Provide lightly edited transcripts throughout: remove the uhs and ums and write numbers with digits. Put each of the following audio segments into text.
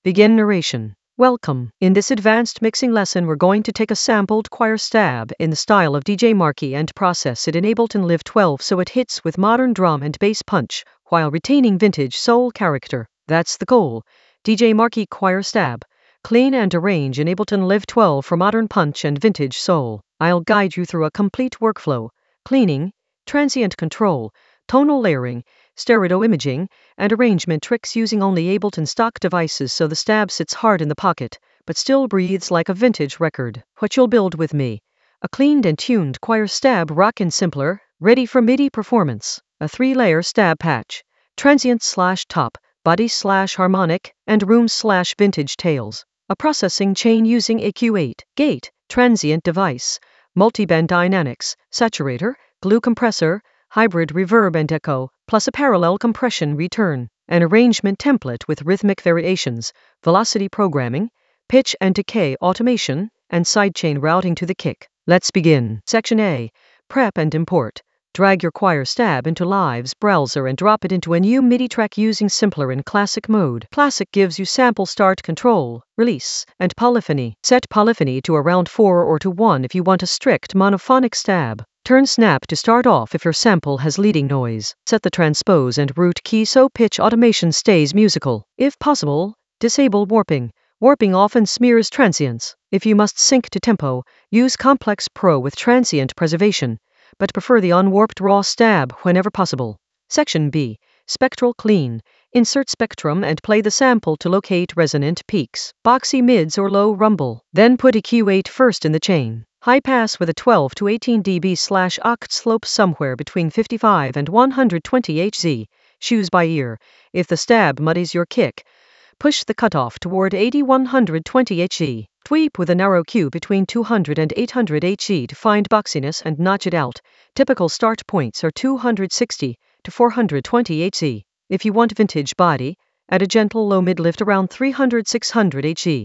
Begin narration. Welcome. In this advanced mixing lesson, we're going to take a sampled choir stab in the style of DJ Marky and process it in Ableton Live 12 so it hits with modern drum and bass punch while retaining vintage soul character. That's the goal. DJ Marky choir stab. Clean and arrange in Ableton Live 12 for modern punch and vintage soul. I'll guide you through a complete workflow: cleaning, transient control, tonal layering, stereo imaging, and arrangement tricks using only Ableton stock devices so the stab sits hard in the pocket, but still breathes like a vintage record. What you'll build with me: a cleaned and tuned choir stab rockin' simpler, ready for MIDI performance. A 3-layer stab patch: transient/top, body/harmonic, and room/vintage tails. A processing chain using EQ8, gate, transient device, multiband dynamics, saturator, glue compressor, hybrid reverb and echo, plus a parallel compression return. An arrangement template with rhythmic variations, velocity programming, pitch and decay automation, and sidechain routing to the kick. Let's begin. Section A. Prep and import. Drag your choir stab into Live's browser and drop it into a new MIDI track using Simpler in Classic mode. Classic gives you sample start control, release, and polyphony. Set polyphony to around 4 or to 1 if you want a strict monophonic stab. Turn snap to start off if your sample has leading noise. Set the transpose and root key so pitch automation stays musical. If possible, disable warping. Warping often smears transients. If you must sync to tempo, use Complex Pro with transient preservation, but prefer the unwarped raw stab whenever possible. Section B. Spectral clean. Insert spectrum and play the sample to locate resonant peaks, boxy mids or low rumble. Then put EQ8 first in the chain. High pass with a 12 to 18 dB/oct slope somewhere between 55 and 120 Hz. Choose by ear. If the stab muddies your kick, push the cutoff toward 80-120 Hz. Tweak with a narrow Q between 200 and 800 Hz to find boxiness and notch it out. Typical start points are 260 to 420 Hz. If you want vintage body, add a gentle low mid lift around 300-600 Hz,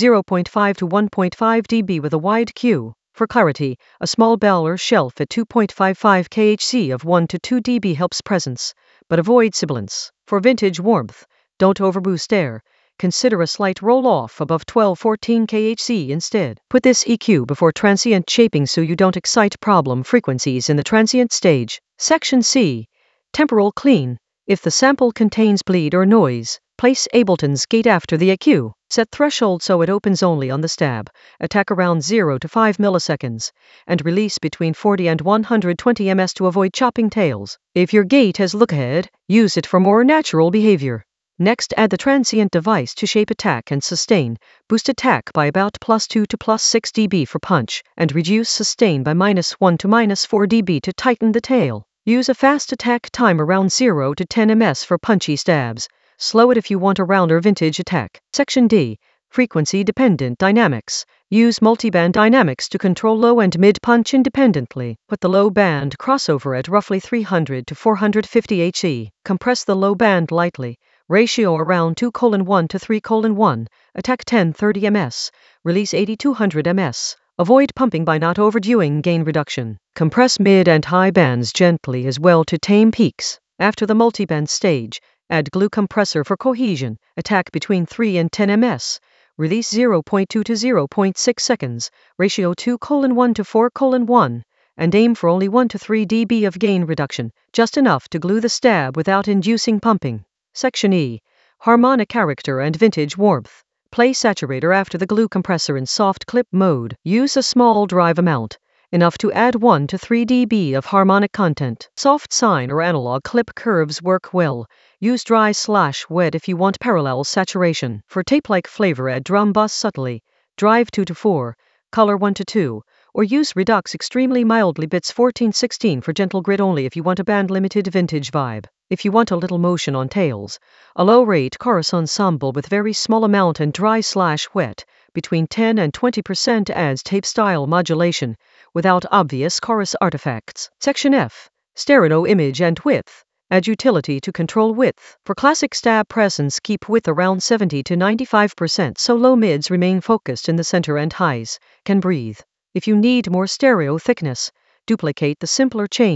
0.5 to 1.5 dB with a wide Q. For clarity, a small bell or shelf at 2.55 kHz of 1 to 2 dB helps presence, but avoid sibilance. For vintage warmth, don't overboost air. Consider a slight roll-off above 12-14 kHz instead. Put this EQ before transient shaping so you don't excite problem frequencies in the transient stage. Section C. Temporal clean. If the sample contains bleed or noise, place Ableton's gate after the EQ. Set threshold so it opens only on the stab. Attack around 0 to 5 milliseconds, and release between 40 and 120 ms to avoid chopping tails. If your gate has look-ahead, use it for more natural behavior. Next, add the transient device to shape attack and sustain. Boost attack by about +2 to +6 dB for punch, and reduce sustain by -1 to -4 dB to tighten the tail. Use a fast attack time around 0 to 10 ms for punchy stabs. Slow it if you want a rounder vintage attack. Section D. Frequency-dependent dynamics. Use multiband dynamics to control low and mid punch independently. Put the low band crossover at roughly 300 to 450 Hz. Compress the low band lightly. Ratio around 2:1 to 3:1. Attack 10-30 ms. Release 80-200 ms. Avoid pumping by not overdoing gain reduction. Compress mid and high bands gently as well to tame peaks. After the multiband stage, add glue compressor for cohesion. Attack between 3 and 10 ms. Release 0.2 to 0.6 seconds. Ratio 2:1 to 4:1. And aim for only 1 to 3 dB of gain reduction, just enough to glue the stab without inducing pumping. Section E. Harmonic character and vintage warmth. Play saturator after the glue compressor in soft clip mode. Use a small drive amount, enough to add 1 to 3 dB of harmonic content. Soft sine or analog clip curves work well. Use dry/wet if you want parallel saturation. For tape-like flavor, add drum bus subtly. Drive 2 to 4, color 1 to 2, or use Redux extremely mildly bits 14-16 for gentle grit only if you want a band-limited vintage vibe. If you want a little motion on tails, a low-rate chorus ensemble with very small amount and dry/wet, between 10 and 20% adds tape-style modulation, without obvious chorus artifacts. Section F. Stereo image and width. Add utility to control width. For classic stab presence, keep width around 70 to 95% so low mids remain focused in the center and highs can breathe. If you need more stereo thickness, duplicate the simpler chain.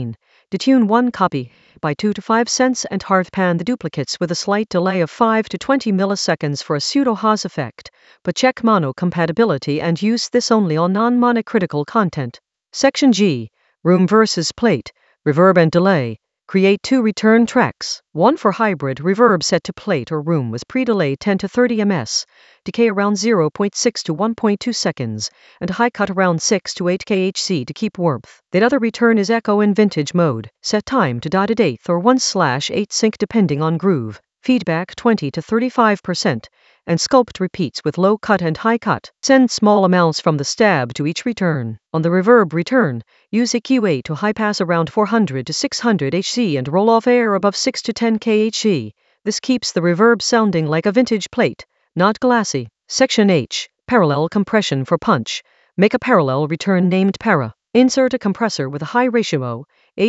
Detune one copy by 2 to 5 cents and hard pan the duplicates with a slight delay of 5 to 20 milliseconds for a pseudo-Haas effect, but check mono compatibility and use this only on non-monocritical content. Section G. Room versus plate, reverb and delay. Create 2 return tracks, one for hybrid reverb set to plate or room with pre-delay 10 to 30 ms, decay around 0.6 to 1.2 seconds, and high cut around 6 to 8 kHz to keep warmth. That other return is echo in vintage mode. Set time to .8 or 1/8 sync depending on groove. Feedback 20 to 35%, and sculpt repeats with low cut and high cut. Send small amounts from the stab to each return. On the reverb return, use EQ8 to high pass around 400 to 600 Hz and roll off air above 6 to 10 kHz. This keeps the reverb sounding like a vintage plate, not glassy. Section H. Parallel compression for punch. Make a parallel return named para. Insert a compressor with a high ratio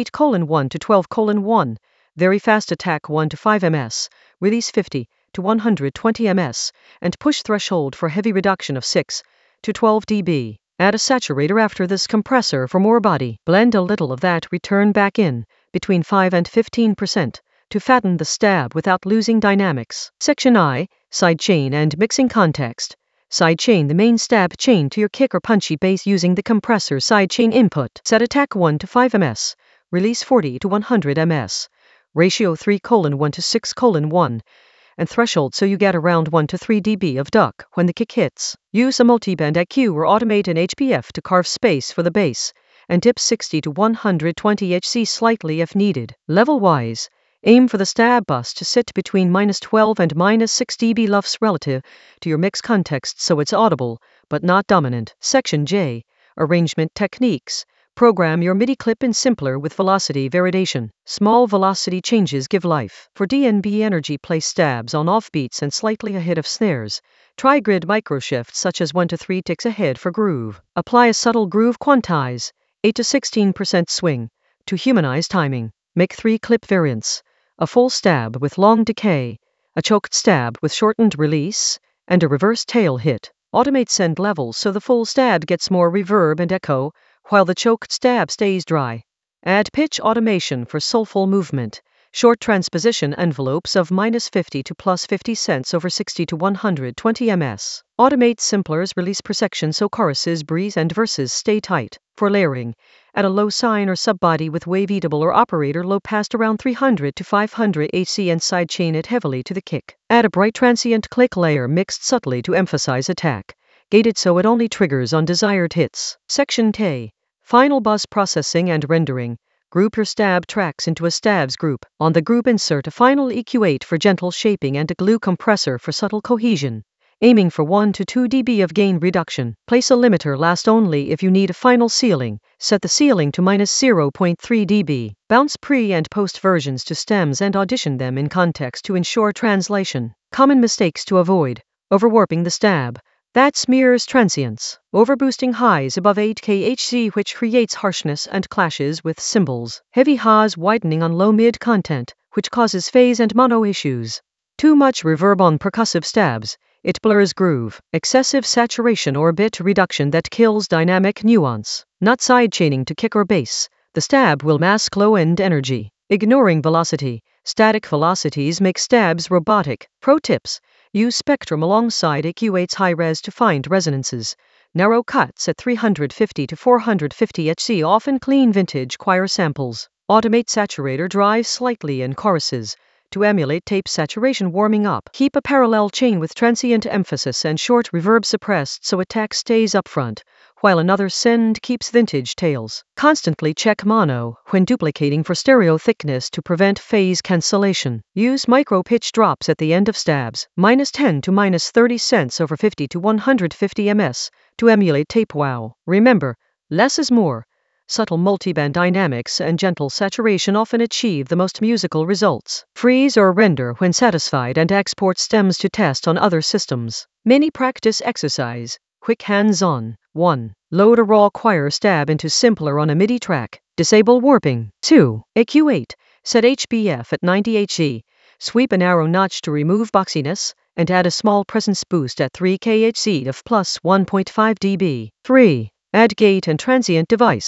8:1 to 12:1. Very fast attack 1 to 5 ms. Release 50 to 120 ms. And push threshold for heavy reduction of 6 to 12 dB. Add a saturator after this compressor for more body. Blend a little of that return back in, between 5 and 15%, to fatten the stab without losing dynamics. Section I. Sidechain and mixing context. Sidechain the main stab chain to your kick or punchy bass using the compressor sidechain input. Set attack 1 to 5 ms. Release 40 to 100 ms. Ratio 3:1 to 6:1. And threshold so you get around 1 to 3 dB of duck when the kick hits. Use a multiband EQ or automate an HPF to carve space for the bass, and dip 60 to 120 Hz slightly if needed. Level-wise, aim for the stab bus to sit between -12 and -6 dB LUFS relative to your mix context so it's audible, but not dominant. Section J. Arrangement techniques. Program your MIDI clip in simpler with velocity variation. Small velocity changes give life. For DNB energy, place stabs on offbeats and slightly ahead of snares. Try grid microshifts such as 1 to 3 ticks ahead for groove. Apply a subtle groove quantize, 8 to 16% swing, to humanize timing. Make 3 clip variants. A full stab with long decay, a choked stab with shortened release, and a reverse tail hit. Automate send levels so the full stab gets more reverb and echo, while the choked stab stays dry. Add pitch automation for soulful movement. Short transposition envelopes of -50 to +50 cents over 60 to 120 ms. Automate simplers release per section so choruses, breeze, and verses stay tight. For layering, add a low sine or subbody with waveatable or operator low passed around 300 to 500 Hz and sidechain it heavily to the kick. Add a bright transient click layer mixed subtly to emphasize attack. Gated so it only triggers on desired hits. Section K. Final buzz processing and rendering. Group your stab tracks into a stabs group. On the group insert a final EQ8 for gentle shaping and a glue compressor for subtle cohesion, aiming for 1 to 2 dB of gain reduction. Place a limiter last only if you need a final ceiling. Set the ceiling to -0.3 dB. Bounce pre and post versions to stems and audition them in context to ensure translation. Common mistakes to avoid. Overwarping the stab. That smears transients. Overboosting highs above 8 kHz which creates harshness and clashes with cymbals. Heavy highs widening on low-mid content, which causes phase and mono issues. Too much reverb on percussive stabs. It blurs groove. Excessive saturation or bit reduction that kills dynamic nuance. Not sidechaining to kick or bass. The stab will mask low-end energy. Ignoring velocity. Static velocities make stabs robotic. Pro tips. Use Spectrum alongside EQ8's high-res to find resonances. Narrow cuts at 350 to 450 Hz often clean vintage choir samples. Automate saturator drive slightly in choruses to emulate tape saturation warming up. Keep a parallel chain with transient emphasis and short reverb suppressed so attack stays upfront, while another send keeps vintage tails. Constantly check mono when duplicating for stereo thickness to prevent phase cancellation. Use micro pitch drops at the end of stabs, -10 to -30 cents over 50 to 150 ms, to emulate tape wow. Remember, less is more. Subtle multiband dynamics and gentle saturation often achieve the most musical results. Freeze or render when satisfied and export stems to test on other systems. Mini practice exercise. Quick hands-on. 1. Load a raw choir stab into simpler on a MIDI track. Disable warping. 2. EQ8. Set HPF at 90 Hz. Sweep a narrow notch to remove boxiness, and add a small presence boost at 3 kHz of +1.5 dB. 3. Add gate and transient device.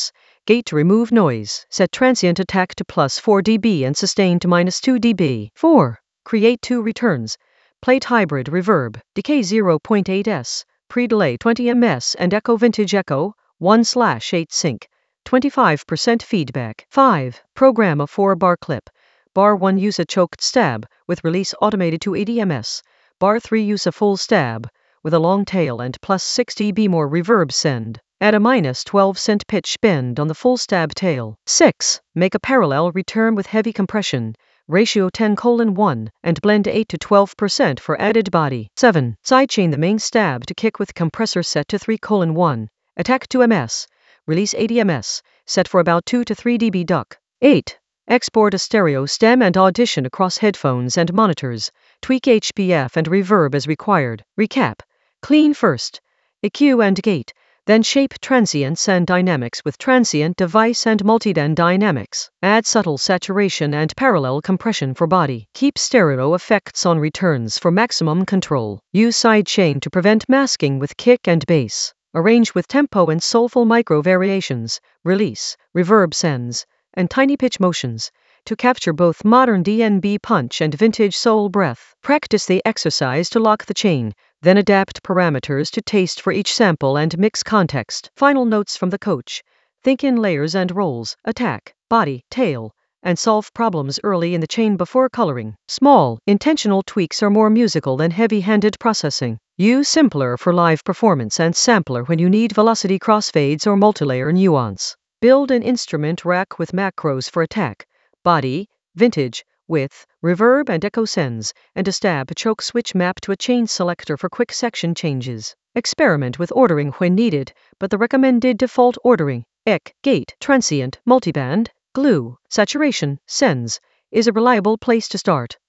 Gate to remove noise. Set transient attack to +4 dB and sustain to -2 dB. 4. Create 2 returns. Plate hybrid reverb. Decay 0.8s. Pre-delay 20 ms and echo vintage echo 1/8 sync. 25% feedback. 5. Program a 4-bar clip. Bar 1 use a choked stab with release automated to 80 ms. Bar 3 use a full stab with a long tail and +6 dB more reverb send. Add a -12 cent pitch bend on the full stab tail. 6. Make a parallel return with heavy compression. Ratio 10:1 and blend 8 to 12% for added body. 7. Sidechain the main stab to kick with compressor set to 3:1. Attack 2 ms. Release 80 ms. Set for about 2 to 3 dB duck. 8. Export a stereo stem and audition across headphones and monitors. Tweak HBF and reverb as required. Recap. Clean first. EQ and gate. Then shape transients and dynamics with transient device and multiband dynamics. Add subtle saturation and parallel compression for body. Keep stereo effects on returns for maximum control. Use sidechain to prevent masking with kick and bass. Arrange with tempo and soulful micro variations. Release, reverb sends, and tiny pitch motions to capture both modern DnB punch and vintage soul breath. Practice the exercise to lock the chain, then adapt parameters to taste for each sample and mix context. Final notes from the coach. Think in layers and roles, attack, body, tail, and solve problems early in the chain before coloring. Small, intentional tweaks are more musical than heavy-handed processing. Use simpler for live performance and sampler when you need velocity crossfades or multilayer nuance. Build an instrument rack with macros for attack, body, vintage, width, reverb and echo sends, and a stab choke switch map to a chain selector for quick section changes. Experiment with ordering when needed, but the recommended default ordering, gate, transient, multiband, glue, saturation, sends, is a reliable place to start.